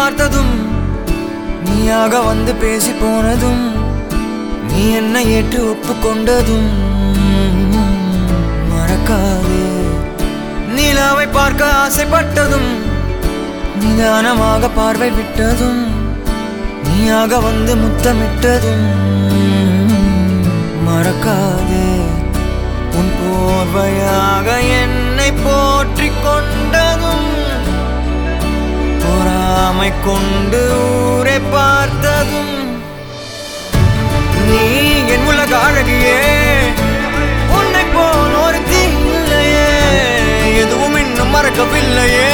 பார்த்ததும் நீயாக வந்து பேசி போனதும் நீ என்னை ஏற்று ஒப்புக்கொண்டதும் மறக்காதே. நிலாவை பார்க்க ஆசைப்பட்டதும் நிதானமாக பார்வை விட்டதும் நீயாக வந்து முத்தமிட்டதும் மறக்காதே. உன் போர்வையாக என்னை போற்றிக் கொண்டதும் பொறாமை கொண்டு ஊரை பார்த்ததும் நீ என் உலக அழகியே, உன்னை போல் ஒரு தீ இல்லையே, எதுவும் இன்னும் மறக்கவில்லையே.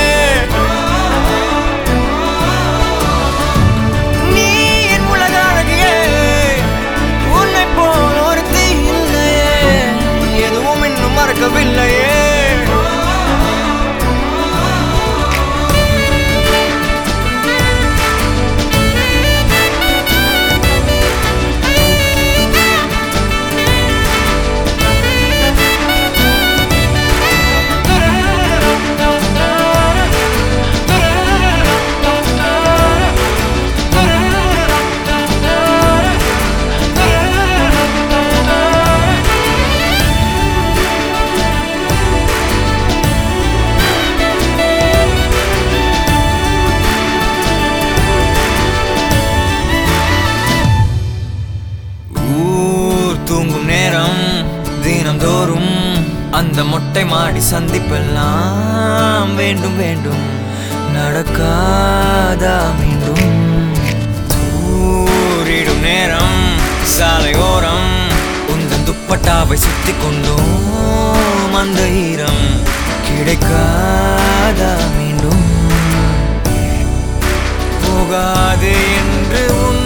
நீ என் உலக அழகியே, உன்னை போல் ஒரு தீ இல்லையே, எதுவும் இன்னும் மறக்கவில்லையே. தூங்கும் நேரம் தினம்தோறும் அந்த மொட்டை மாடி சந்திப்பெல்லாம் வேண்டும் வேண்டும் நடக்காதா மீண்டும். தூரிடும் நேரம் சாலையோரம் உந்தன் துப்பட்டாவை சுத்தி கொண்டோம், அந்த ஈரம் கிடைக்காதா மீண்டும். போகாது என்று உன்